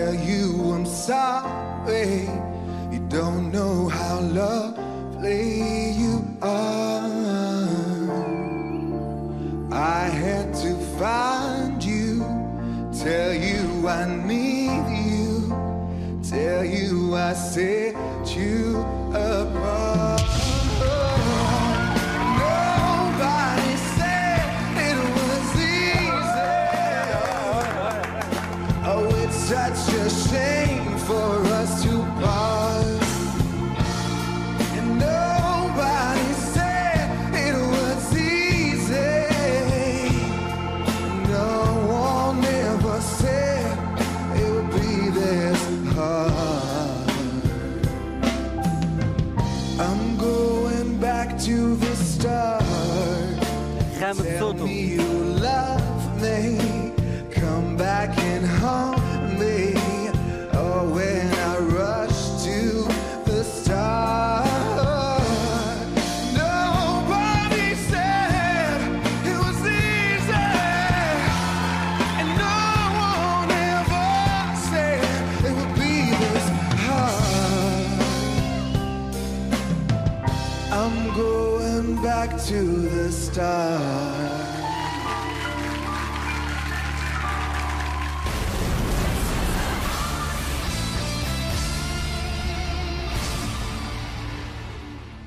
tell you I'm sorry. You don't know how lovely you are. I had to find you, tell you I need you, tell you I set you apart. Nobody said it was easy. Oh, it's such a shame for us to part. And nobody said it was easy. No one ever said it would be this hard. I'm going back to the start. Tell me you love me, come back and haunt me. Oh, when I rush to the start. Nobody said it was easy, and no one ever said it would be this hard. I'm going back to the start.